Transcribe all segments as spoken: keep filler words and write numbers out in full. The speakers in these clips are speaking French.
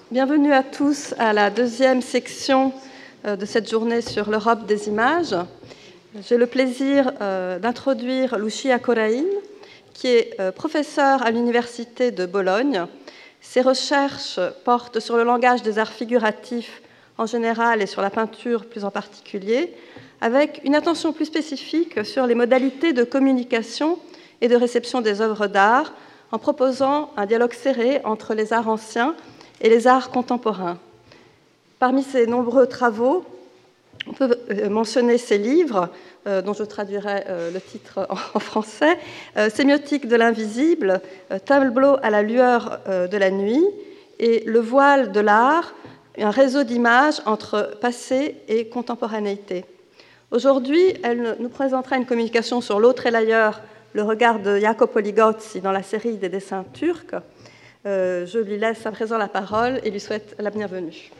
Bienvenue à tous à la deuxième section de cette journée sur l'Europe des images. J'ai le plaisir d'introduire Lucia Corrain, qui est professeure à l'Université de Bologne. Ses recherches portent sur le langage des arts figuratifs en général et sur la peinture plus en particulier, avec une attention plus spécifique sur les modalités de communication et de réception des œuvres d'art, en proposant un dialogue serré entre les arts anciens et les arts contemporains. Parmi ses nombreux travaux, on peut mentionner ses livres, euh, dont je traduirai euh, le titre en, en français, euh, Sémiotique de l'invisible, euh, Tableau à la lueur euh, de la nuit, et Le voile de l'art, un réseau d'images entre passé et contemporanéité. Aujourd'hui, elle nous présentera une communication sur L'autre et l'ailleurs, le regard de Jacopo Ligozzi dans la série des dessins turcs. Euh, je lui laisse à présent la parole et lui souhaite la bienvenue.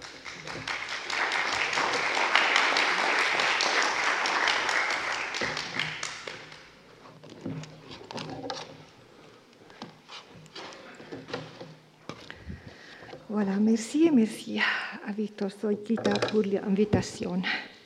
Voilà, merci et merci à Victor Soitita pour l'invitation.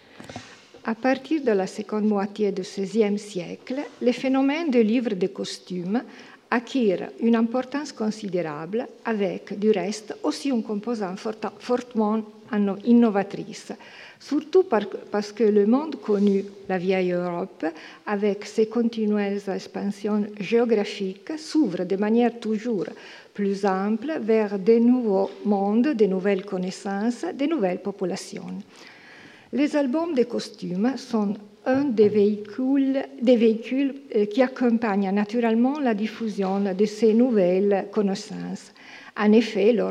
À partir de la seconde moitié du seizième siècle, le phénomène des livres de costumes acquiert une importance considérable avec, du reste, aussi une composante fortement innovatrice, surtout parce que le monde connu, la vieille Europe, avec ses continuelles expansions géographiques, s'ouvre de manière toujours plus ample vers de nouveaux mondes, de nouvelles connaissances, de nouvelles populations. Les albums de costumes sont un des véhicules, des véhicules qui accompagnent naturellement la diffusion de ces nouvelles connaissances. En effet, leur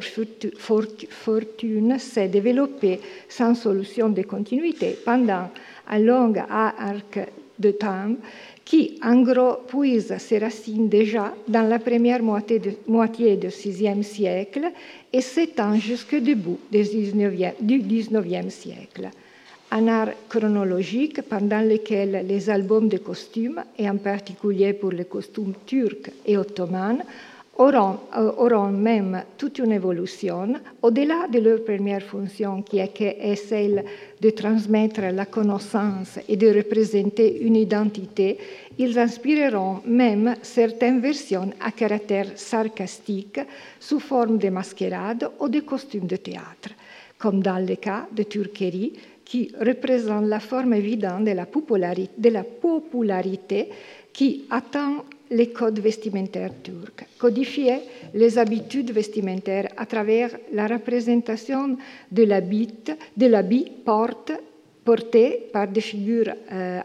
fortune s'est développée sans solution de continuité pendant un long arc de temps qui, en gros, puise ses racines déjà dans la première moitié, de, moitié du sixième siècle et s'étend jusqu'au début du dix-neuvième siècle. Un art chronologique pendant lequel les albums de costumes, et en particulier pour les costumes turcs et ottomans, auront, auront même toute une évolution, au-delà de leur première fonction qui est, qui est celle de transmettre la connaissance et de représenter une identité. Ils inspireront même certaines versions à caractère sarcastique sous forme de mascarade ou de costumes de théâtre, comme dans le cas de Turquerie, qui représente la forme évidente de la popularité, de la popularité qui atteint les codes vestimentaires turcs, codifier les habitudes vestimentaires à travers la représentation de l'habit, de l'habit porte, porté par des figures euh,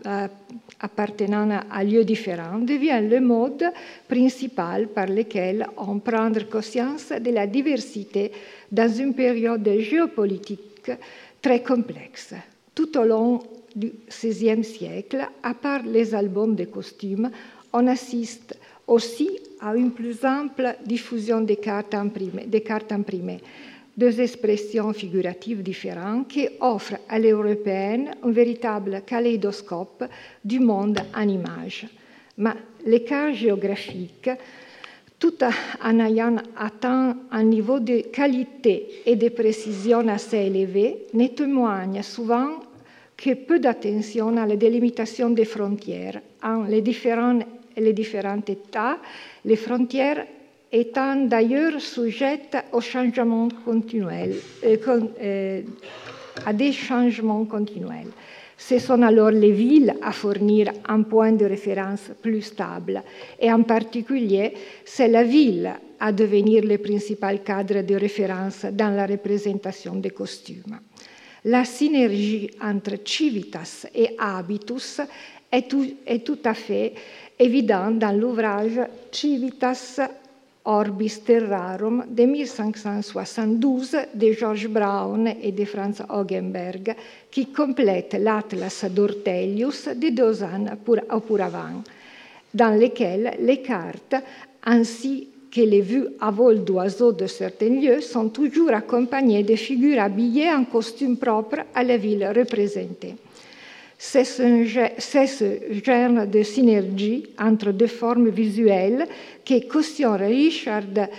appartenant à lieux différents, devient le mode principal par lequel on prend conscience de la diversité dans une période géopolitique très complexe. Tout au long du seizième siècle, à part les albums de costumes, on assiste aussi à une plus ample diffusion des cartes imprimées, des cartes imprimées, deux expressions figuratives différentes qui offrent à l'européenne un véritable kaléidoscope du monde en images. Mais l'écart géographique, tout en ayant atteint un niveau de qualité et de précision assez élevé, ne témoigne souvent que peu d'attention à la délimitation des frontières, en les différents, les différents États, les frontières étant d'ailleurs sujettes aux changements continuels, euh, euh, à des changements continuels. Ce sont alors les villes à fournir un point de référence plus stable, et en particulier, c'est la ville à devenir le principal cadre de référence dans la représentation des costumes. La synergie entre civitas et habitus est tout, est tout à fait évidente dans l'ouvrage Civitas Orbis Terrarum de mille cinq cent soixante-douze de George Brown et de Franz Hogenberg, qui complète l'Atlas d'Ortelius de deux ans pour, pour avant, dans lequel les cartes, ainsi que les vues à vol d'oiseaux de certains lieux, sont toujours accompagnées de figures habillées en costume propre à la ville représentée. C'est ce, c'est ce genre de synergie entre deux formes visuelles que cautionne Richard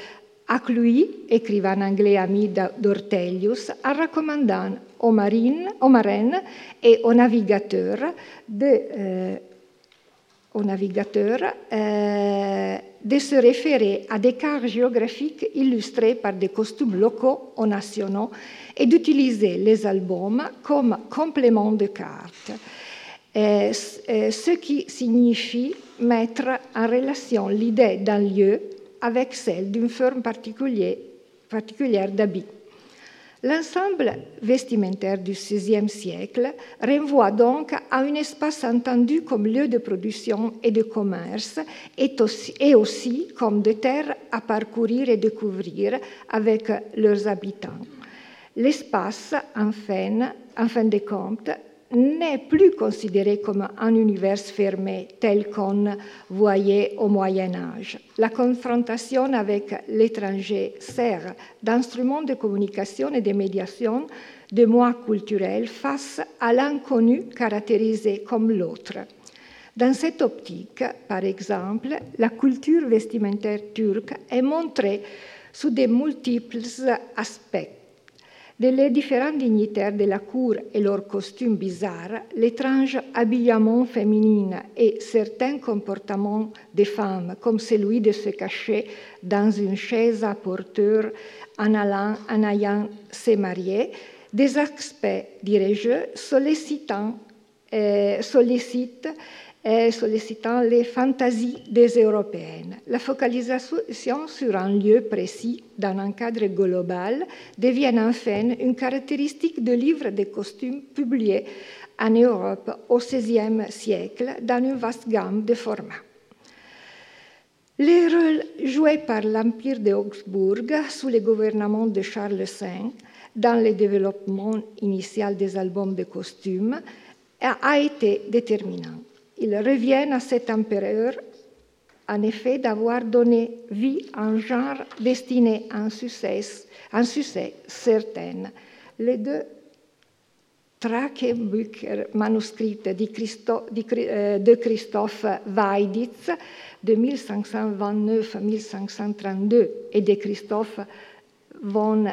Accluy, écrivain anglais ami d'Ortelius, en recommandant aux, marines, aux marines et aux navigateurs de, euh, aux navigateurs, euh, de se référer à des cartes géographiques illustrées par des costumes locaux ou nationaux et d'utiliser les albums comme complément de cartes, euh, ce qui signifie mettre en relation l'idée d'un lieu avec celle d'une forme particulière, particulière d'habit. L'ensemble vestimentaire du seizième siècle renvoie donc à un espace entendu comme lieu de production et de commerce et aussi, et aussi comme des terres à parcourir et découvrir avec leurs habitants. L'espace, en fin, en fin de compte, n'est plus considéré comme un univers fermé tel qu'on voyait au Moyen Âge. La confrontation avec l'étranger sert d'instrument de communication et de médiation de moi culturels face à l'inconnu caractérisé comme l'autre. Dans cette optique, par exemple, la culture vestimentaire turque est montrée sous de multiples aspects. Les différents dignitaires de la cour et leurs costumes bizarres, l'étrange habillement féminin et certains comportements des femmes, comme celui de se cacher dans une chaise à porteur en allant, en ayant se marier, des aspects, dirais-je, sollicitant, euh, sollicitent sollicitant les fantasies des Européennes. La focalisation sur un lieu précis dans un cadre global devient enfin une caractéristique de livres de costumes publiés en Europe au seizième siècle dans une vaste gamme de formats. Les rôles joués par l'Empire de Augsbourg sous le gouvernement de Charles cinq dans le développement initial des albums de costumes a été déterminant. Ils reviennent à cet empereur, en effet, d'avoir donné vie à un genre destiné à un succès, un succès certain. Les deux Trakenbücher manuscrits de, Christo, de Christophe Weiditz de mille cinq cent vingt-neuf à mille cinq cent trente-deux et de Christophe von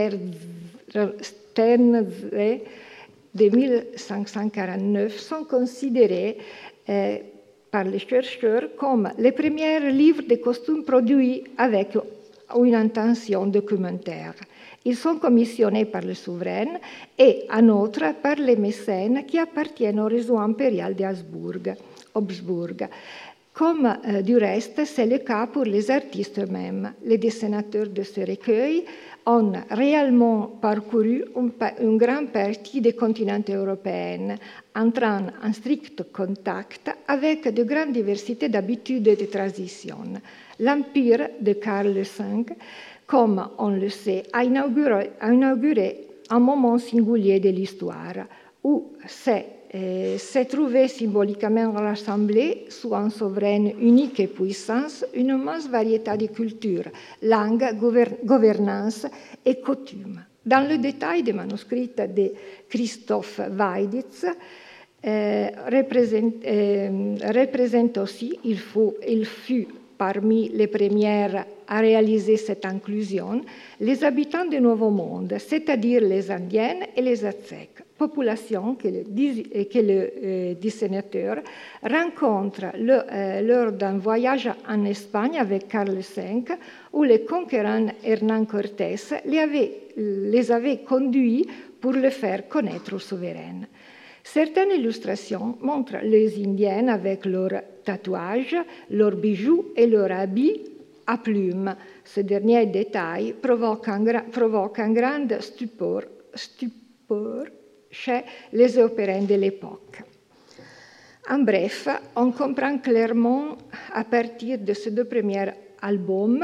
Sternze de mille cinq cent quarante-neuf sont considérés euh, par les chercheurs comme les premiers livres de costumes produits avec une intention documentaire. Ils sont commissionnés par le souverain et, en outre, par les mécènes qui appartiennent au réseau impérial d'Habsbourg. Comme euh, du reste, c'est le cas pour les artistes eux-mêmes. Les dessinateurs de ce recueil ont réellement parcouru une grande partie des continents européens, entrant en strict contact avec de grandes diversités d'habitudes et de traditions. L'Empire de Karl cinq, comme on le sait, a inauguré, a inauguré un moment singulier de l'histoire où c'est s'est trouvé symboliquement rassemblé sous un souverain unique et puissance une immense variété de cultures, langues, gouvernance et coutumes. Dans le détail des manuscrits de Christophe Weiditz, euh, représente, euh, représente aussi, il, faut, il fut parmi les premières à réaliser cette inclusion, les habitants du Nouveau Monde, c'est-à-dire les Indiennes et les Aztèques, population que le, que le euh, dessinateur rencontre le, euh, lors d'un voyage en Espagne avec Karl cinq, où le conquérant Hernán Cortés les avait, les avait conduits pour le faire connaître au souverain. Certaines illustrations montrent les Indiennes avec leurs tatouages, leurs bijoux et leurs habits à plumes. Ce dernier détail provoque un, provoque un grand stupeur, stupeur chez les Européens de l'époque. En bref, on comprend clairement à partir de ces deux premiers albums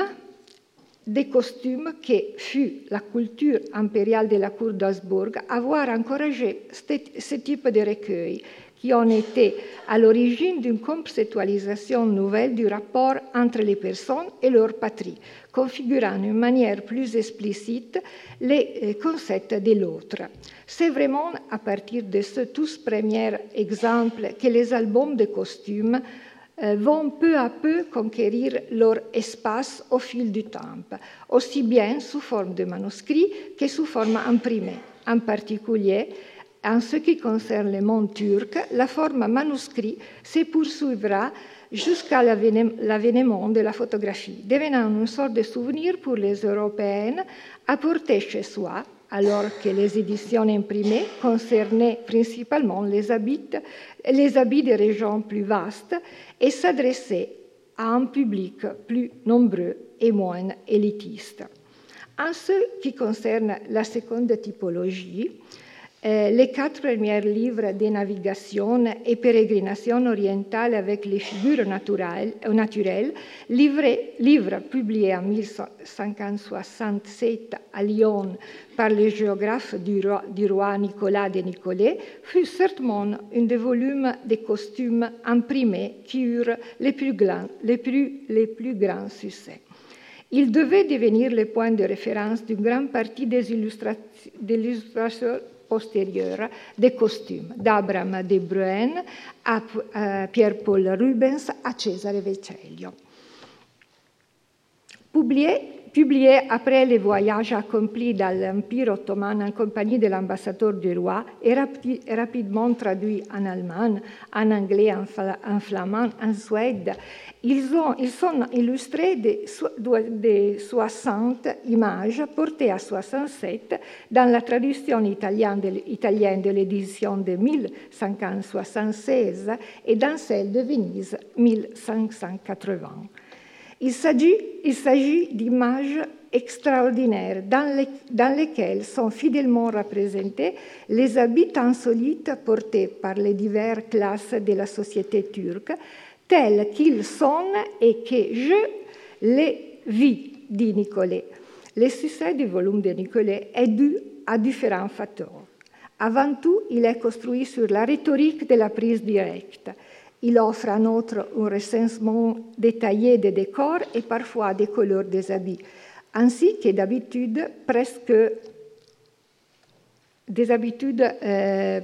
des costumes que fut la culture impériale de la cour d'Habsbourg avoir encouragé ce type de recueil qui ont été à l'origine d'une conceptualisation nouvelle du rapport entre les personnes et leur patrie, configurant d'une manière plus explicite les concepts de l'autre. C'est vraiment à partir de ce tous premiers exemples que les albums de costumes euh, vont peu à peu conquérir leur espace au fil du temps, aussi bien sous forme de manuscrits que sous forme imprimée. En particulier, en ce qui concerne le monde turc, la forme manuscrit se poursuivra jusqu'à l'avènement de la photographie, devenant une sorte de souvenir pour les Européennes à porter chez soi, alors que les éditions imprimées concernaient principalement les habits, les habits des régions plus vastes et s'adressaient à un public plus nombreux et moins élitiste. En ce qui concerne la seconde typologie, Euh, les quatre premiers livres de navigation et pérégrination orientale avec les figures naturelles, naturelles livrés, livres publiés en mille cinq cent soixante-sept à Lyon par le géographe du roi, du roi Nicolas de Nicolet, fut certainement un des volumes de costumes imprimés qui eurent les plus grands, les plus, les plus grands succès. Il devait devenir le point de référence d'une grande partie des illustrateurs postérieure des costumes, d'Abraham de Bruyne à, à Pierre-Paul Rubens à Cesare Vecellio. Publié, publié après les voyages accomplis dans l'Empire ottoman en compagnie de l'ambassadeur du roi et rapi, rapidement traduit en allemand, en anglais, en, en flamand, en suède, ils, ont, ils sont illustrés de, de soixante images portées à soixante-sept dans la traduction italienne de, italienne de l'édition de mille cinq cent soixante-seize et dans celle de Venise mille cinq cent quatre-vingts. Il s'agit, il s'agit d'images extraordinaires dans, les, dans lesquelles sont fidèlement représentés les habits insolites portés par les diverses classes de la société turque, tels qu'ils sont et que je les vis, dit Nicolet. Le succès du volume de Nicolet est dû à différents facteurs. Avant tout, il est construit sur la rhétorique de la prise directe. Il offre en outre un recensement détaillé des décors et parfois des couleurs des habits, ainsi que d'habitude presque des habitudes euh,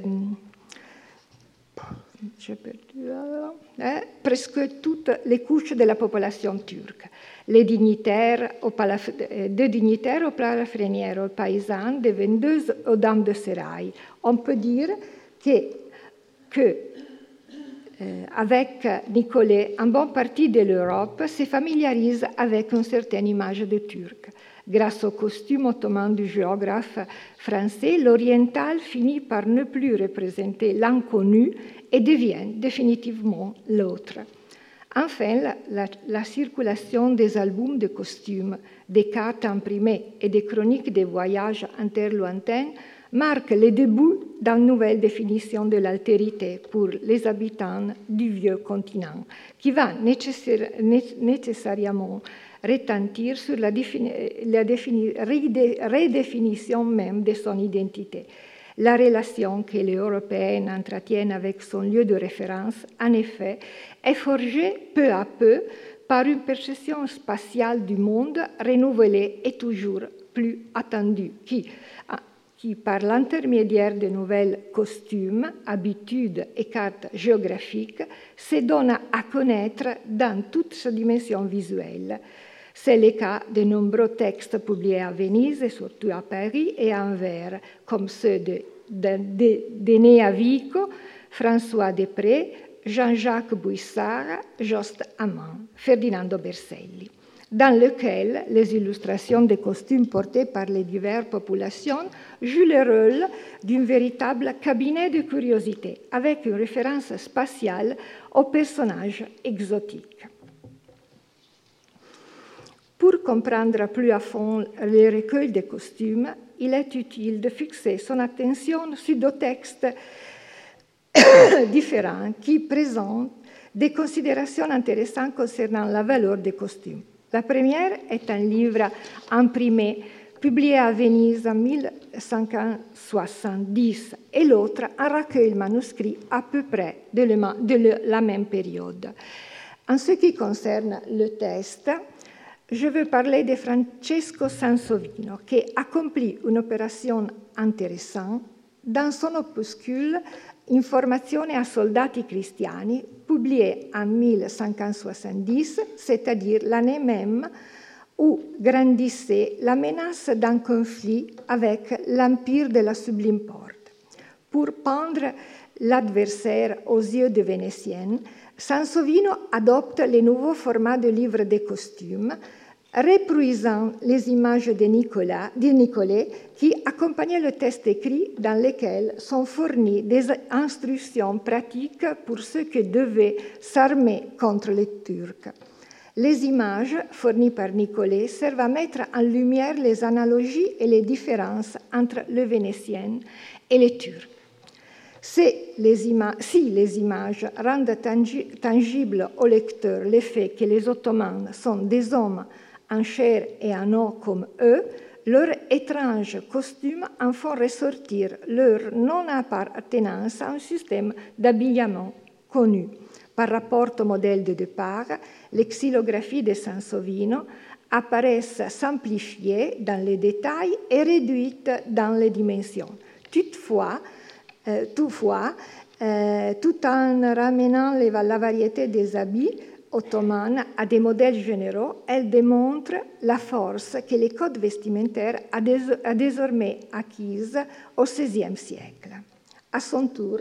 j'ai perdu, hein, presque toutes les couches de la population turque, les dignitaires aux palaf- des dignitaires aux palafrenières, aux paysans, des vendeuses aux dames de sérail. On peut dire que, que Euh, avec Nicolet, une bonne partie de l'Europe se familiarise avec une certaine image de Turc. Grâce au costume ottoman du géographe français, l'oriental finit par ne plus représenter l'inconnu et devient définitivement l'autre. Enfin, la, la, la circulation des albums de costumes, des cartes imprimées et des chroniques des voyages interlointains marque le début d'une nouvelle définition de l'altérité pour les habitants du vieux continent, qui va nécessaire, nécessairement retentir sur la, défini, la défini, redéfinition même de son identité. La relation que les Européens entretiennent avec son lieu de référence, en effet, est forgée peu à peu par une perception spatiale du monde renouvelée et toujours plus attendue, qui, qui, par l'intermédiaire de nouvelles costumes, habitudes et cartes géographiques, se donne à connaître dans toute sa dimension visuelle. C'est le cas de nombreux textes publiés à Venise, et surtout à Paris et à Anvers, comme ceux de, de, de, de Nea Vico, François Després, Jean-Jacques Bouissard, Jost Amand, Ferdinando Berselli, dans lequel les illustrations des costumes portés par les diverses populations jouent le rôle d'un véritable cabinet de curiosité, avec une référence spatiale aux personnages exotiques. Pour comprendre plus à fond le recueil des costumes, il est utile de fixer son attention sur deux textes différents qui présentent des considérations intéressantes concernant la valeur des costumes. La première est un livre imprimé, publié à Venise en mille cinq cent soixante-dix, et l'autre un recueil manuscrit à peu près de la même période. En ce qui concerne le texte, je veux parler de Francesco Sansovino, qui accomplit une opération intéressante dans son opuscule Informazione a soldati cristiani, publié en mille cinq cent soixante-dix, c'est-à-dire l'année même où grandissait la menace d'un conflit avec l'Empire de la Sublime Porte. Pour pendre l'adversaire aux yeux des Vénitiennes, Sansovino adopte les nouveaux formats de livres de costumes, reproduisant les images de Nicolas, de Nicolet qui accompagnaient le texte écrit dans lequel sont fournies des instructions pratiques pour ceux qui devaient s'armer contre les Turcs. Les images fournies par Nicolet servent à mettre en lumière les analogies et les différences entre les Vénitiennes et les Turcs. Si les, ima- si les images rendent tangi- tangible au lecteur le fait que les Ottomans sont des hommes en chair et en eau comme eux, leurs étranges costumes en font ressortir leur non-appartenance à un système d'habillement connu. Par rapport au modèle de départ, les xylographies de Sansovino apparaissent simplifiées dans les détails et réduites dans les dimensions. Toutefois, euh, toutefois euh, tout en ramenant les, la variété des habits ottomane à des modèles généraux, elle démontre la force que les codes vestimentaires a, dés a désormais acquise au seizième siècle. À son tour,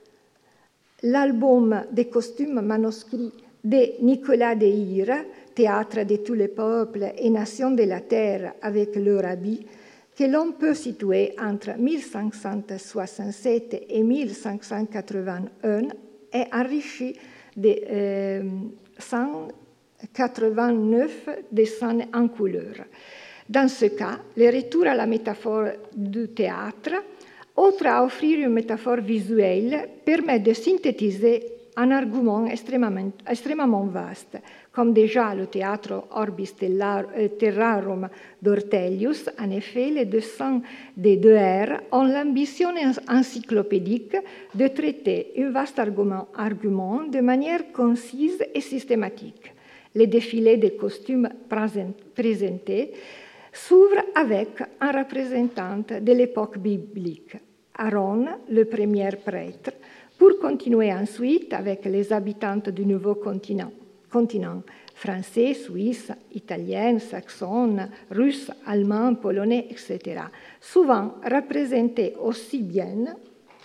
l'album des costumes manuscrits de Nicolas de Hire, Théâtre de tous les peuples et nations de la terre avec leurs habits, que l'on peut situer entre mille cinq cent soixante-sept et mille cinq cent quatre-vingt-un, est enrichi de euh, cent quatre-vingt-neuf dessins en couleur. Dans ce cas, le retour à la métaphore du théâtre, autre à offrir une métaphore visuelle, permet de synthétiser un argument extrêmement, extrêmement vaste. Comme déjà le théâtre Orbis Terrarum d'Ortelius, en effet, les dessins des deux R ont l'ambition encyclopédique de traiter un vaste argument, argument de manière concise et systématique. Les défilés de costumes présentés s'ouvrent avec un représentant de l'époque biblique, Aaron, le premier prêtre, pour continuer ensuite avec les habitants du nouveau continent, continent français, suisse, italien, saxon, russe, allemand, polonais, et cetera, souvent représentés aussi bien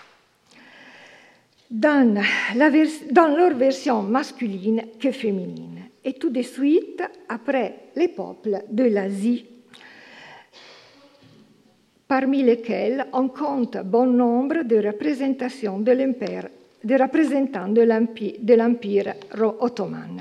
dans, la dans leur version masculine que féminine. Et tout de suite, après les peuples de l'Asie, parmi lesquels on compte bon nombre de représentations de l'empire, de représentants de l'empire, de l'empire ottoman.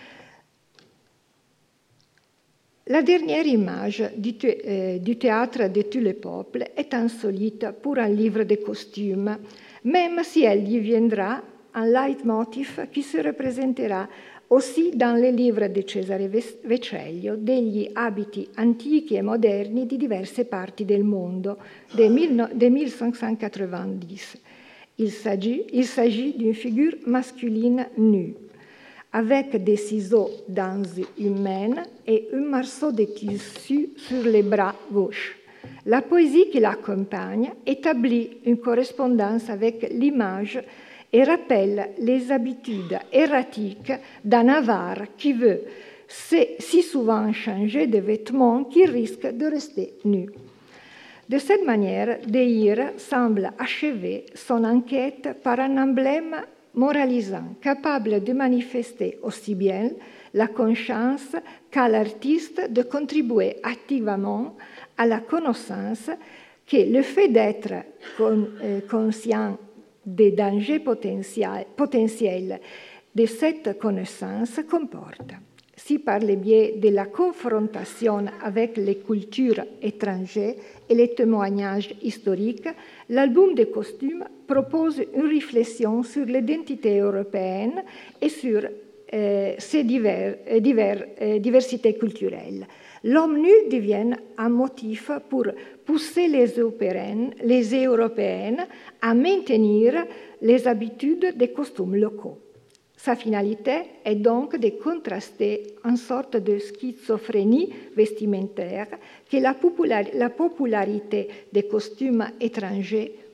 La dernière image du, euh, du théâtre de tous les peuples est insolite pour un livre de costumes, même si elle deviendra un leitmotiv qui se représentera aussi dans les livres di Cesare Vecellio degli abiti antichi e moderni di diverse parti del mondo, de mille cinq cent quatre-vingt-dix. Il s'agit, il s'agit d'une figure masculine nue, avec des ciseaux d'anse humaine et un morceau de tissu sur les bras gauche. La poésie qui l'accompagne établit une correspondance avec l'image et rappelle les habitudes erratiques d'un avare qui veut si souvent changer de vêtements qu'il risque de rester nu. De cette manière, De Hire semble achever son enquête par un emblème moralisant, capable de manifester aussi bien la conscience qu'à l'artiste de contribuer activement à la connaissance que le fait d'être conscient des dangers potentiels de cette connaissance comporte. Si par le biais de la confrontation avec les cultures étrangères et les témoignages historiques, l'album des costumes propose une réflexion sur l'identité européenne et sur euh, ses divers, divers, euh, diversités culturelles. L'homme nu devient un motif pour pousser les Européennes, les Européennes à maintenir les habitudes des costumes locaux. Sa finalité est donc de contraster une sorte de schizophrénie vestimentaire que la, popular- la popularité des costumes étrangers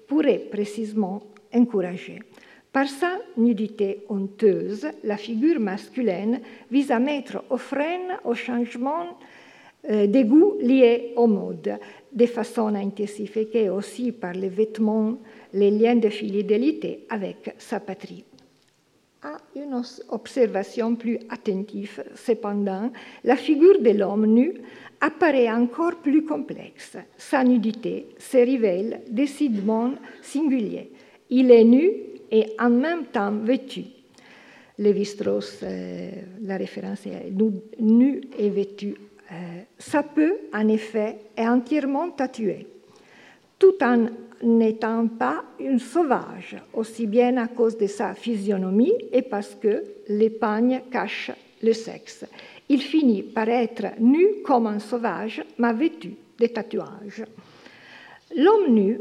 pourrait précisément encourager. Par sa nudité honteuse, la figure masculine vise à mettre au frein au changement euh, des goûts liés aux modes, de façon à intensifier aussi par les vêtements les liens de fidélité avec sa patrie. À une observation plus attentive, cependant, la figure de l'homme nu apparaît encore plus complexe. Sa nudité se révèle décidément singulière. Il est nu et en même temps vêtu. Lévi-Strauss, euh, la référence est nu, nu et vêtu. Euh, ça peut, en effet, être entièrement tatoué, tout en n'étant pas une sauvage, aussi bien à cause de sa physionomie et parce que l'épagne cache le sexe. Il finit par être nu comme un sauvage, mais vêtu de tatouages. L'homme nu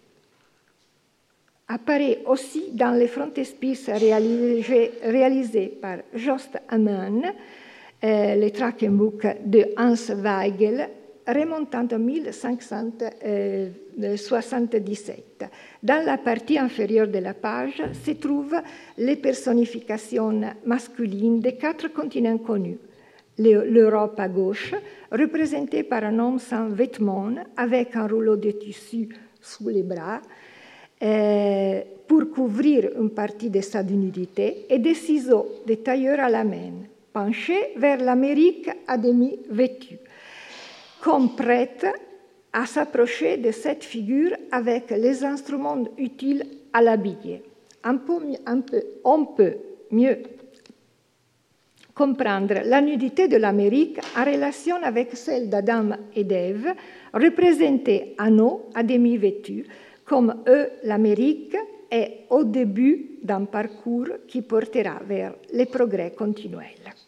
apparaît aussi dans les frontispices réalisés, réalisés par Jost Amann, euh, les Trackenbuch de Hans Weigel, remontant en mille cinq cent soixante-dix-sept. Dans la partie inférieure de la page se trouvent les personnifications masculines des quatre continents connus. L'Europe à gauche, représentée par un homme sans vêtements, avec un rouleau de tissu sous les bras, euh, pour couvrir une partie de sa nudité, et des ciseaux de tailleur à la main, penchés vers l'Amérique à demi vêtue, comme prête à s'approcher de cette figure avec les instruments utiles à l'habiller. Un peu, un peu, on peut mieux comprendre la nudité de l'Amérique en relation avec celle d'Adam et d'Ève, représentée en eau à demi vêtue, comme eux, l'Amérique est au début d'un parcours qui portera vers les progrès continuels.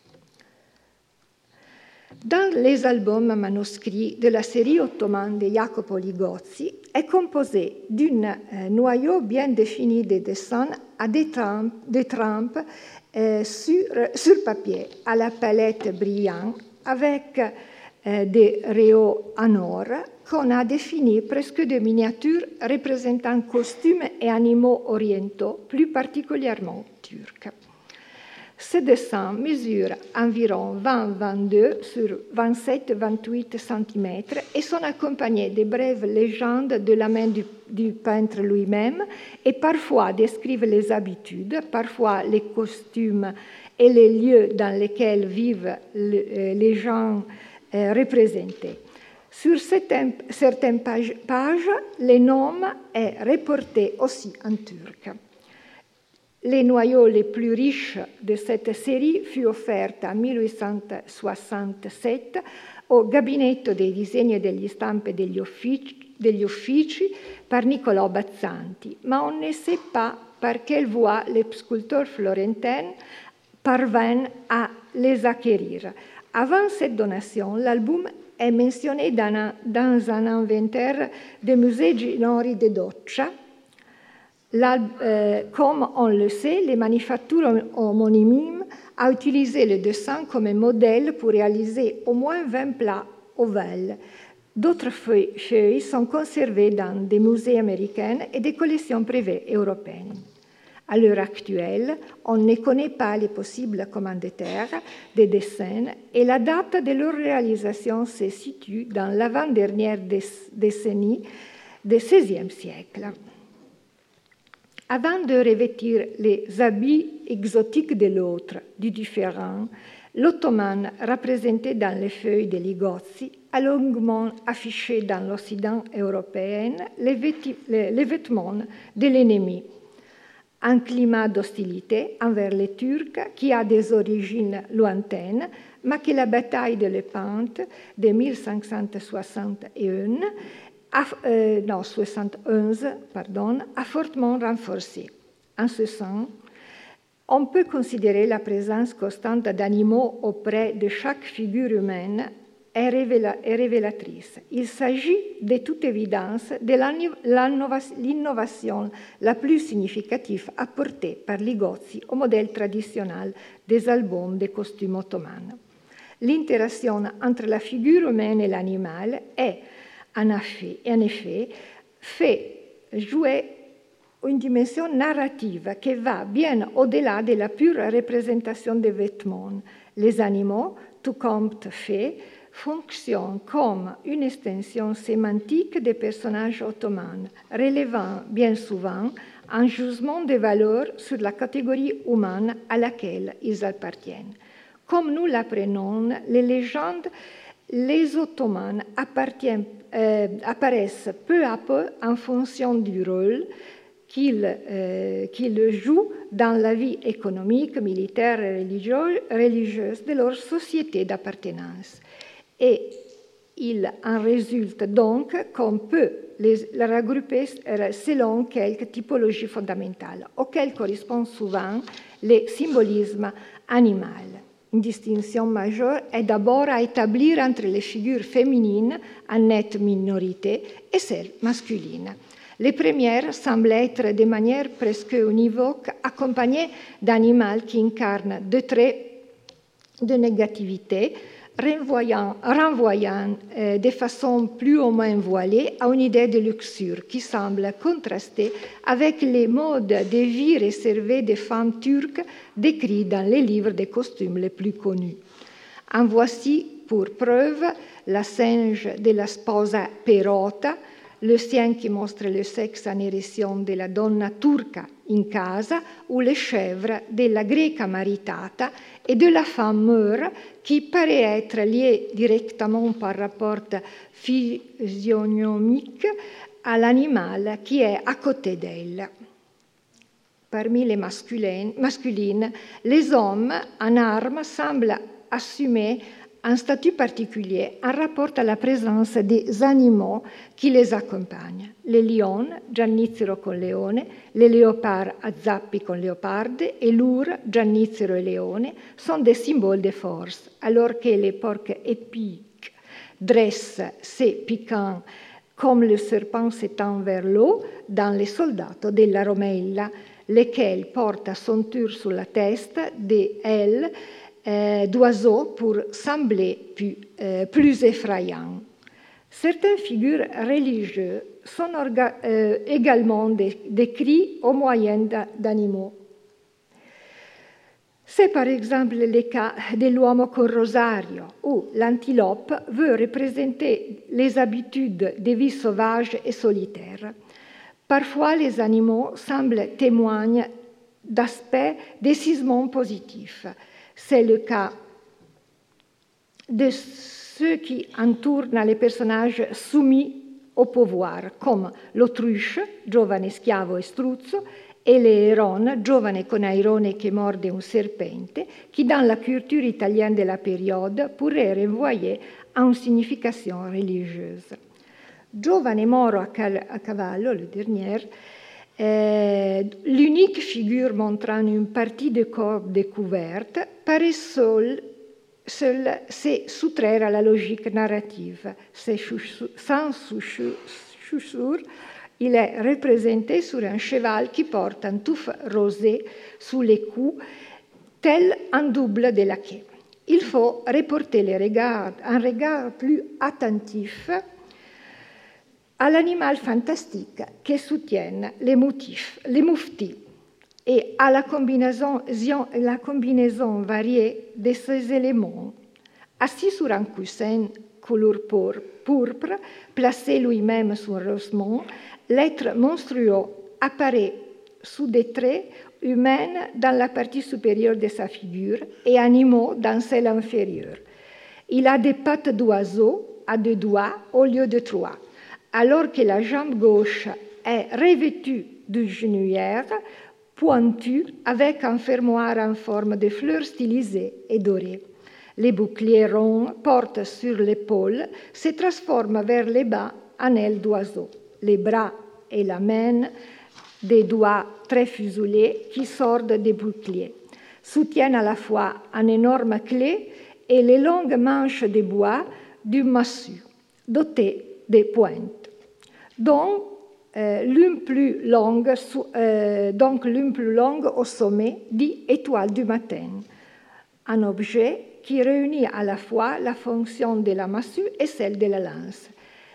Dans les albums manuscrits de la série ottomane de Jacopo Ligozzi, est composé d'un euh, noyau bien défini de dessins à des trampes, des trampes euh, sur, sur papier à la palette brillante avec euh, des rayons en or qu'on a définis presque de miniatures représentant costumes et animaux orientaux, plus particulièrement turcs. Ces dessins mesurent environ vingt à vingt-deux sur vingt-sept à vingt-huit centimètres et sont accompagnés de brèves légendes de la main du, du peintre lui-même et parfois décrivent les habitudes, parfois les costumes et les lieux dans lesquels vivent le, les gens euh, représentés. Sur certaines, certaines pages, pages, le nom est reporté aussi en turc. Les noyaux les plus riches de cette série furent offerts en mille huit cent soixante-sept au Gabinetto dei disegni e degli stampe degli uffici, degli uffici par Niccolò Bazzanti, mais on ne sait pas par quelle voie les sculpteurs florentins parvinrent à les acquérir. Avant cette donation, l'album est mentionné dans un, dans un inventaire des musées ginori de Doccia. Là, euh, comme on le sait, les manufactures homonymes ont utilisé le dessin comme modèle pour réaliser au moins vingt plats ovales. D'autres feuilles sont conservées dans des musées américains et des collections privées européennes. À l'heure actuelle, on ne connaît pas les possibles commanditaires des dessins et la date de leur réalisation se situe dans l'avant-dernière décennie du seizième siècle. Avant de revêtir les habits exotiques de l'autre, du différent, l'ottomane représenté dans les feuilles de Ligozzi a longuement affiché dans l'Occident européen les, vêti- les, les vêtements de l'ennemi. Un climat d'hostilité envers les Turcs qui a des origines lointaines, mais que la bataille de Lépante de mille cinq cent soixante et un A, euh, non, soixante et onze, pardon, a fortement renforcé. En ce sens, on peut considérer la présence constante d'animaux auprès de chaque figure humaine est, révéla, est révélatrice. Il s'agit de toute évidence de l'innovation la plus significative apportée par Ligozzi au modèle traditionnel des albums de costumes ottomanes. L'interaction entre la figure humaine et l'animal est en effet, en effet fait jouer une dimension narrative qui va bien au-delà de la pure représentation des vêtements. Les animaux, tout compte fait, fonctionnent comme une extension sémantique des personnages ottomans, relevant bien souvent un jugement de valeur sur la catégorie humaine à laquelle ils appartiennent. Comme nous l'apprenons, les légendes, les Ottomans euh, apparaissent peu à peu en fonction du rôle qu'ils euh, qu'ils jouent dans la vie économique, militaire et religieuse de leur société d'appartenance. Et il en résulte donc qu'on peut les, les regrouper selon quelques typologies fondamentales, auxquelles correspondent souvent les symbolismes animaux. Une distinction majeure est d'abord à établir entre les figures féminines, en nette minorité, et celles masculines. Les premières semblent être de manière presque univoque accompagnées d'animaux qui incarnent deux traits de négativité, renvoyant, renvoyant euh, de façon plus ou moins voilée à une idée de luxure qui semble contraster avec les modes de vie réservés des femmes turques décrits dans les livres de costumes les plus connus. En voici pour preuve la singe de la sposa Perota, le sien qui montre le sexe en érection de la donna turca in casa, ou le chèvre de la greca maritata et de la femme meure qui paraît être liée directement par rapport physionomique à l'animal qui est à côté d'elle. Parmi les masculines, les hommes en armes semblent assumer un statut particulier en rapport à la présence des animaux qui les accompagnent. Les lions, Giannizzero con leone, les léopards à zappi con léoparde et l'ours, Giannizzero et leone, sont des symboles de force, alors que les porcs épiques dressent ces piquants comme le serpent s'étend vers l'eau dans les soldats de la Romella, lesquels portent à son tour sur la tête des ailes Euh, d'oiseaux pour sembler plus, euh, plus effrayants. Certaines figures religieuses sont orga, euh, également décrites au moyen d'animaux. C'est par exemple le cas de l'uomo con rosario, où l'antilope veut représenter les habitudes de vie sauvage et solitaire. Parfois, les animaux semblent témoigner d'aspects décisivement positifs. C'est le cas de ceux qui entourent les personnages soumis au pouvoir, comme l'autruche, giovane schiavo e struzzo, et l'Eron, giovane con airone che morde un serpente, qui, dans la culture italienne de la période, pourrait renvoyer à une signification religieuse. Giovane moro a cavallo, le dernier, Euh, l'unique figure montrant une partie du corps découverte paraît seule, seule se soustraire à la logique narrative. C'est sans chaussures, il est représenté sur un cheval qui porte un touffe rosé sous les coups, tel un double de laquais. Il faut reporter les regards, un regard plus attentif à l'animal fantastique qui soutiennent les motifs, les mouftis, et à la combinaison, la combinaison variée de ces éléments. Assis sur un coussin couleur pourpre, placé lui-même sur un roseau, l'être monstrueux apparaît sous des traits humains dans la partie supérieure de sa figure et animaux dans celle inférieure. Il a des pattes d'oiseau à deux doigts au lieu de trois, alors que la jambe gauche est revêtue de genouillère pointue avec un fermoir en forme de fleurs stylisées et dorées. Les boucliers ronds portés sur l'épaule se transforment vers le bas en ailes d'oiseau. Les bras et la main, des doigts très fuselés qui sortent des boucliers, soutiennent à la fois un énorme clé et les longues manches de bois du massue, dotées de pointes, dont euh, l'une plus longue, euh, donc l'une plus longue au sommet, dit étoile du matin, un objet qui réunit à la fois la fonction de la massue et celle de la lance.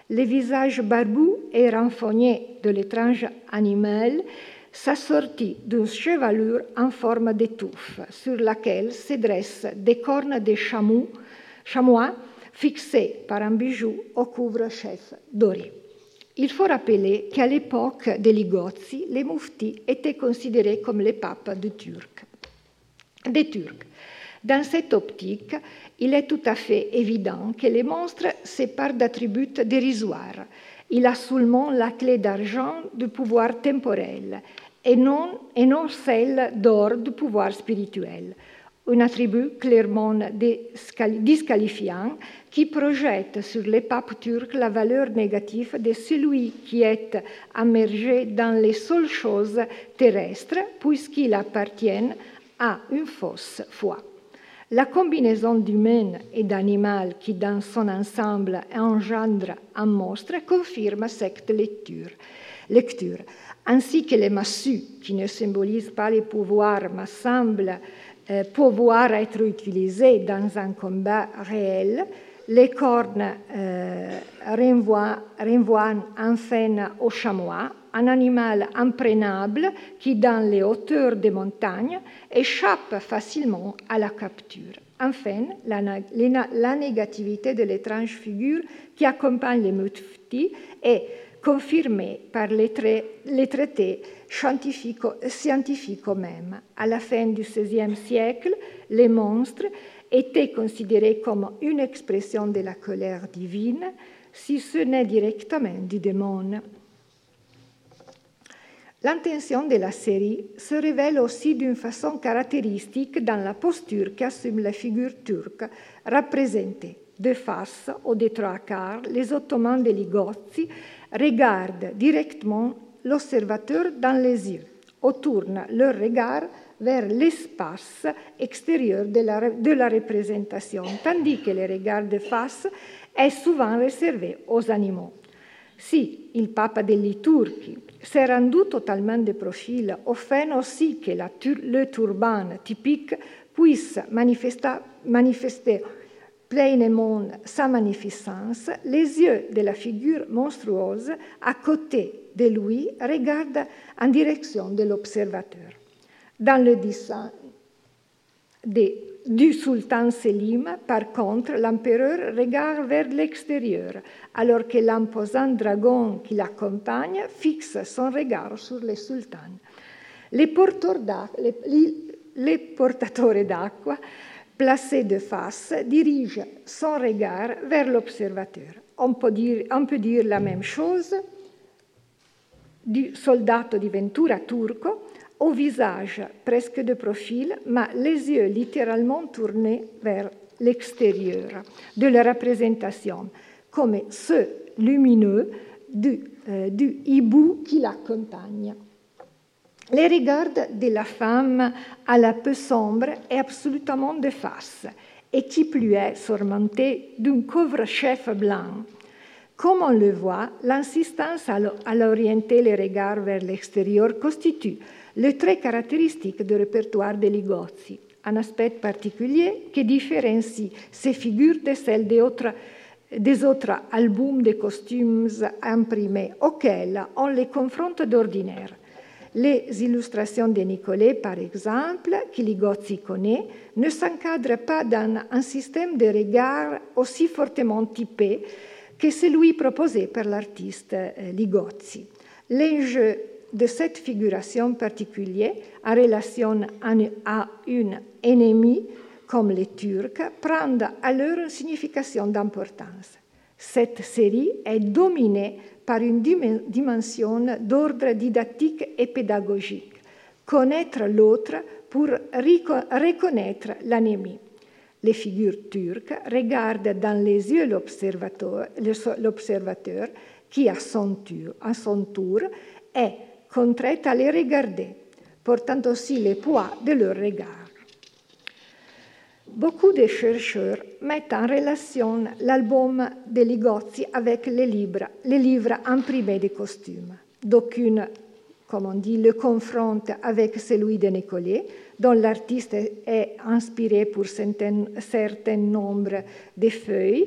Le visage barbu et renfogné de l'étrange animal s'assortit d'une chevelure en forme de touffe, sur laquelle se dressent des cornes de chameau, chamois fixés par un bijou au couvre-chef doré. Il faut rappeler qu'à l'époque des Ligozzi, les mouftis étaient considérés comme les papes des Turcs. Des Turcs. Dans cette optique, il est tout à fait évident que les monstres se partent d'attributs dérisoires. Il a seulement la clé d'argent du pouvoir temporel et non, et non celle d'or du pouvoir spirituel. Un attribut clairement disqualifiant qui projette sur les papes turcs la valeur négative de celui qui est immergé dans les seules choses terrestres puisqu'il appartient à une fausse foi. La combinaison d'humain et d'animal qui, dans son ensemble, engendre un monstre confirme cette lecture, lecture, ainsi que les massues qui ne symbolisent pas les pouvoirs mais semblent euh, pouvoir être utilisés dans un combat réel. Les cornes euh, renvoient, renvoient enfin au chamois, un animal imprenable qui, dans les hauteurs des montagnes, échappe facilement à la capture. Enfin, la, la, la négativité de l'étrange figure qui accompagne les mouftis est confirmée par les, tra les traités scientifiques, scientifiques eux-mêmes. À la fin du seizième siècle, les monstres étaient considérés comme une expression de la colère divine, si ce n'est directement du démon. L'intention de la série se révèle aussi d'une façon caractéristique dans la posture qu'assume la figure turque, représentée de face ou de trois quarts. Les Ottomans de Ligozzi regardent directement l'observateur dans les yeux ou tournent leur regard vers l'espace extérieur de la, de la représentation, tandis que le regard de face est souvent réservé aux animaux. Si il Papa degli Turchi s'est rendu totalement de profil, afin aussi que la, le turban typique puisse manifester, manifester pleinement sa magnificence, les yeux de la figure monstrueuse à côté de lui regardent en direction de l'observateur. Dans le dessin de, du sultan Selim, par contre, l'empereur regarde vers l'extérieur, alors que l'imposant dragon qui l'accompagne fixe son regard sur le sultan. Les, les, les portateurs d'acqua, placés de face, dirigent son regard vers l'observateur. On peut dire, on peut dire la même chose du soldato di Ventura turco, au visage presque de profil, mais les yeux littéralement tournés vers l'extérieur de la représentation, comme ceux lumineux du, euh, du hibou qui l'accompagne. Les regards de la femme à la peau sombre est absolument de face, et qui plus est surmonté d'un couvre-chef blanc. Comme on le voit, l'insistance à l'orienter les regards vers l'extérieur constitue le trait caractéristique du répertoire de Ligozzi, un aspect particulier qui différencie ces figures de celles des autres, des autres albums de costumes imprimés auxquels on les confronte d'ordinaire. Les illustrations de Nicolet, par exemple, que Ligozzi connaît, ne s'encadrent pas dans un système de regard aussi fortement typé que celui proposé par l'artiste Ligozzi. L'enjeu de cette figuration particulière en relation à une ennemie comme les Turcs prend alors une signification d'importance. Cette série est dominée par une dimension d'ordre didactique et pédagogique. Connaître l'autre pour reconnaître l'ennemi. Les figures turques regardent dans les yeux l'observateur, l'observateur qui, à son tour, à son tour est contraint à les regarder, portant aussi le poids de leur regard. Beaucoup de chercheurs mettent en relation l'album de Ligozzi avec les livres, les livres imprimés de costumes. D'aucuns, comme on dit, le confrontent avec celui de Nicolet, dont l'artiste est inspiré pour un certain nombre de feuilles.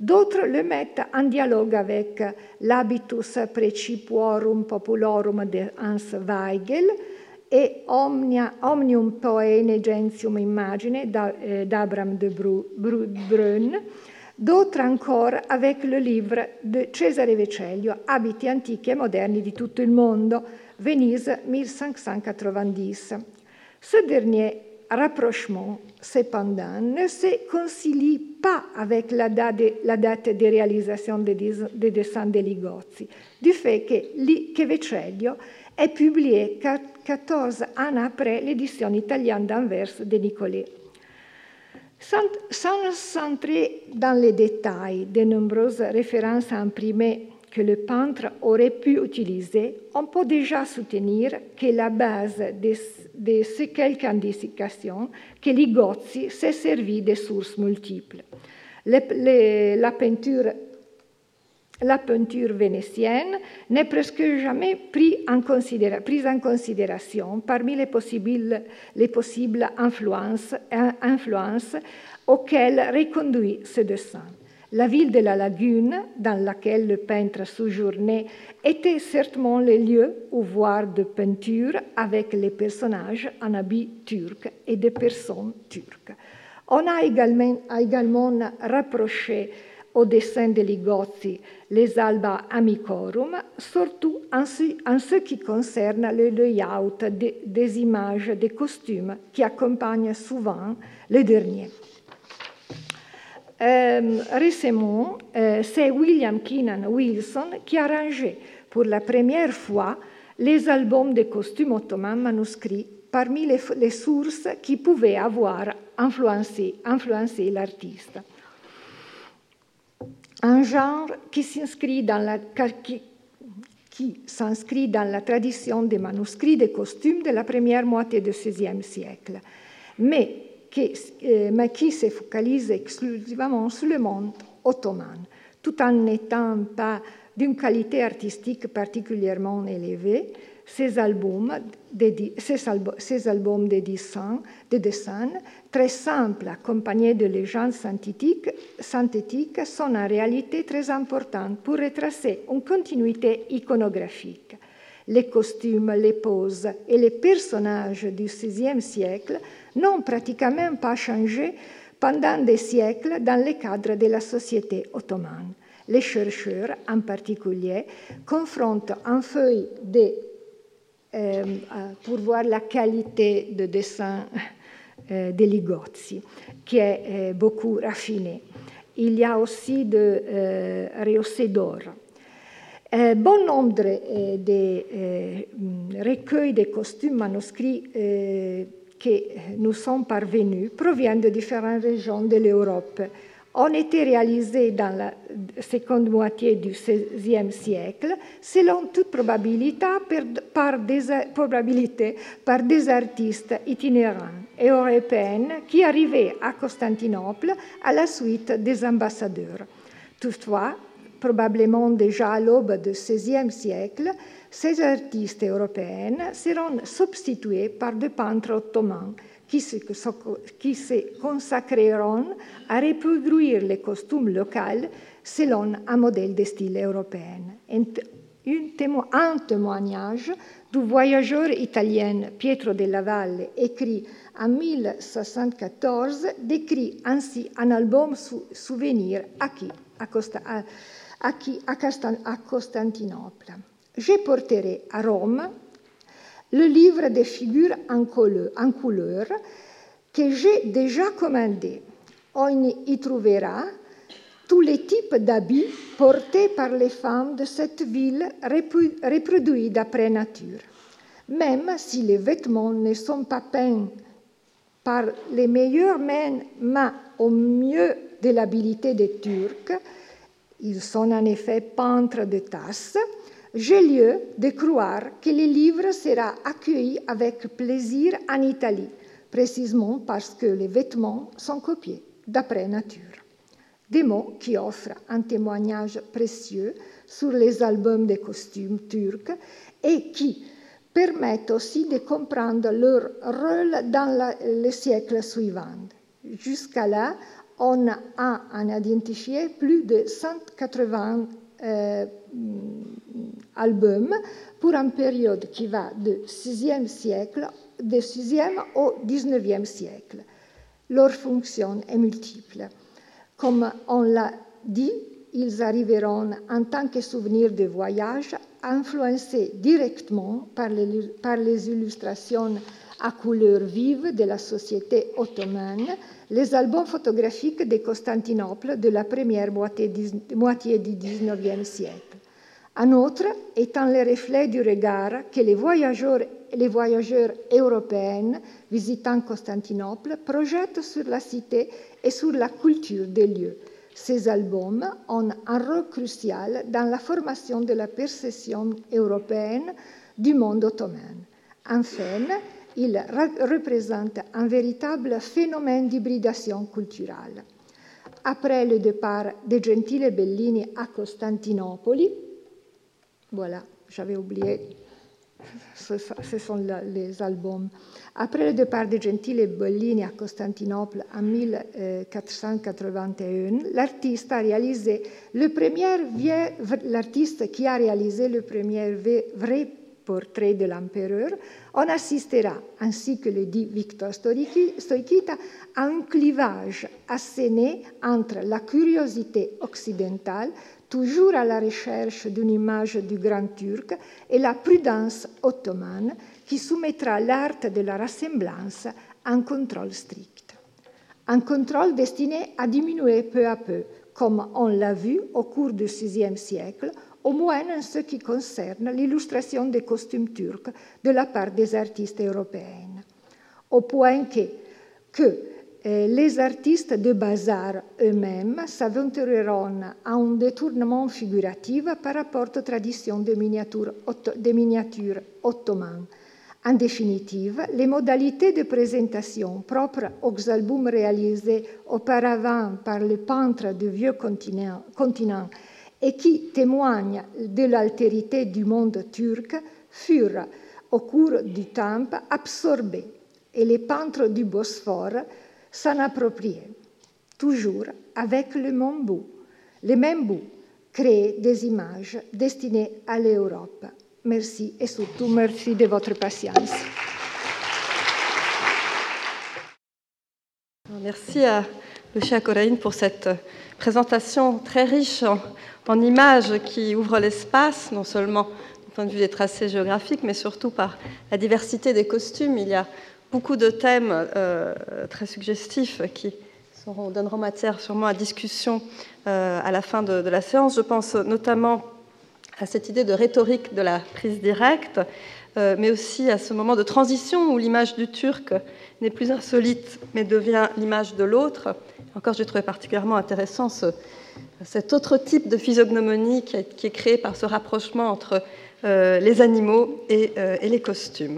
D'autres le mettent en dialogue avec l'Habitus Praecipuorum Populorum de Hans Weigel et Omnia, Omnium Poene Gentium Imagine d'Abraham de Brunn, d'autres encore avec le livre de Cesare Vecellio, Abiti antichi e moderni di tutto il mondo, Venise mille cinq cent quatre-vingt-dix. Ce dernier rapprochement, cependant, ne se concilie pas avec la date, la date de réalisation des, des dessins de Ligozzi, du fait que, que Vecellio est publié quatorze ans après l'édition italienne d'Anvers de Nicolet. Sans, sans entrer dans les détails des nombreuses références imprimées que le peintre aurait pu utiliser, on peut déjà soutenir que la base de, de ces quelques indications que Ligozzi s'est servi de sources multiples. Les, les, la, peinture, la peinture vénitienne n'est presque jamais prise en, considéra, prise en considération parmi les possibles, les possibles influences, influences auxquelles reconduit ce dessin. La ville de la Lagune, dans laquelle le peintre séjournait, était certainement le lieu où voir de peinture avec les personnages en habits turcs et des personnes turques. On a également, a également rapproché au dessin de Ligozzi les Alba Amicorum, surtout en ce, en ce qui concerne le layout de, des images, des costumes qui accompagnent souvent le dernier. Euh, récemment, euh, c'est William Keenan Wilson qui a arrangé pour la première fois les albums de costumes ottomans manuscrits parmi les, les sources qui pouvaient avoir influencé, influencé l'artiste. Un genre qui s'inscrit dans la, qui, qui s'inscrit dans la tradition des manuscrits de costumes de la première moitié du seizième siècle, mais Qui, euh, mais qui se focalise exclusivement sur le monde ottoman, tout en n'étant pas d'une qualité artistique particulièrement élevée. Ces albums, de, ces, alb ces albums de dessins, de dessin, très simples, accompagnés de légendes synthétiques, synthétiques, sont en réalité très importants pour retracer une continuité iconographique. Les costumes, les poses et les personnages du seizième siècle n'ont pratiquement pas changé pendant des siècles dans le cadre de la société ottomane. Les chercheurs, en particulier, confrontent en feuille de, euh, pour voir la qualité de dessin euh, de Ligozzi, qui est euh, beaucoup raffinée. Il y a aussi de euh, rehaussé d'or. Euh, bon nombre euh, de euh, recueils de costumes manuscrits euh, qui nous sont parvenus proviennent de différentes régions de l'Europe. Ont été réalisés dans la seconde moitié du seizième siècle, selon toute probabilité par, par, des, probabilité, par des artistes itinérants et européens qui arrivaient à Constantinople à la suite des ambassadeurs. Toutefois, probablement déjà à l'aube du seizième siècle, ces artistes européens seront substitués par des peintres ottomans qui se, qui se consacreront à reproduire les costumes locaux selon un modèle de style européen. Un, témo, un témoignage du voyageur italien Pietro della Valle, écrit en mille soixante-quatorze, décrit ainsi un album sou, souvenir acquis à, Costa, à acquis à Constantinople. Je porterai à Rome le livre des figures en couleur, en couleur que j'ai déjà commandé. On y trouvera tous les types d'habits portés par les femmes de cette ville reproduits d'après nature. Même si les vêtements ne sont pas peints par les meilleures mains au mieux de l'habileté des Turcs, ils sont en effet peintres de tasse. J'ai lieu de croire que le livre sera accueilli avec plaisir en Italie, précisément parce que les vêtements sont copiés d'après nature. Des mots qui offrent un témoignage précieux sur les albums de costumes turcs et qui permettent aussi de comprendre leur rôle dans la, les siècles suivants. Jusqu'à là, on a identifié plus de cent quatre-vingts euh, albums pour une période qui va du sixième siècle, du sixième au dix-neuvième siècle. Leur fonction est multiple. Comme on l'a dit, ils arriveront en tant que souvenirs de voyage, influencés directement par les, par les illustrations à couleurs vives de la société ottomane, les albums photographiques de Constantinople de la première moitié, moitié du dix-neuvième siècle. Un autre étant le reflet du regard que les voyageurs, les voyageurs européens visitant Constantinople projettent sur la cité et sur la culture des lieux. Ces albums ont un rôle crucial dans la formation de la perception européenne du monde ottoman. Enfin, ils représentent un véritable phénomène d'hybridation culturelle. Après le départ de Gentile Bellini à Constantinople, voilà, j'avais oublié, ce, ce sont les albums. Après le départ de Gentile Bellini à Constantinople en mille quatre cent quatre-vingt-un, l'artiste a réalisé le premier l'artiste qui a réalisé le premier vrai portrait de l'empereur. On assistera, ainsi que le dit Victor Stoichita, à un clivage asséné entre la curiosité occidentale, toujours à la recherche d'une image du Grand Turc, et la prudence ottomane qui soumettra l'art de la ressemblance à un contrôle strict. Un contrôle destiné à diminuer peu à peu, comme on l'a vu au cours du sixième siècle, au moins en ce qui concerne l'illustration des costumes turcs de la part des artistes européens. Au point que, que euh, les artistes de bazar eux-mêmes s'aventureront à un détournement figuratif par rapport aux traditions des miniatures, des miniatures ottomanes. En définitive, les modalités de présentation propres aux albums réalisés auparavant par les peintres du vieux continent, continent et qui témoignent de l'altérité du monde turc furent, au cours du temps, absorbés et les peintres du Bosphore s'en appropriaient, toujours avec le même but, le même but, créer des images destinées à l'Europe. Merci et surtout merci de votre patience. Merci à Lucia Corrain pour cette présentation très riche en, en images qui ouvre l'espace, non seulement du point de vue des tracés géographiques, mais surtout par la diversité des costumes. Il y a beaucoup de thèmes euh, très suggestifs qui seront, donneront matière sûrement à discussion euh, à la fin de, de la séance. Je pense notamment à cette idée de rhétorique de la prise directe, euh, mais aussi à ce moment de transition où l'image du Turc n'est plus insolite, mais devient l'image de l'autre. Encore, j'ai trouvé particulièrement intéressant ce, cet autre type de physiognomonie qui est, qui est créé par ce rapprochement entre euh, les animaux et, euh, et les costumes.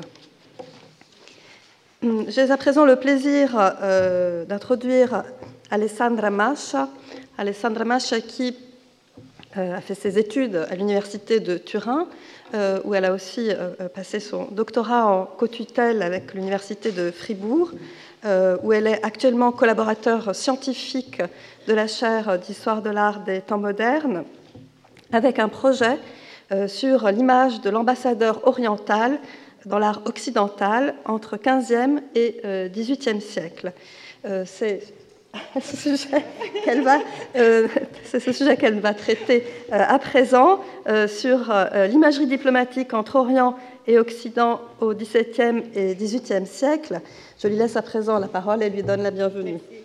J'ai à présent le plaisir euh, d'introduire Alessandra Mascia. Alessandra Mascia qui euh, a fait ses études à l'université de Turin, euh, où elle a aussi euh, passé son doctorat en co-tutelle avec l'université de Fribourg, euh, où elle est actuellement collaborateur scientifique de la chaire d'histoire de l'art des temps modernes, avec un projet euh, sur l'image de l'ambassadeur oriental dans l'art occidental entre quinzième et euh, dix-huitième siècle. Euh, c'est ce sujet qu'elle va, euh, c'est ce sujet qu'elle va traiter euh, à présent euh, sur euh, l'imagerie diplomatique entre Orient et Occident au dix-septième et dix-huitième siècle. Je lui laisse à présent la parole et lui donne la bienvenue. Merci.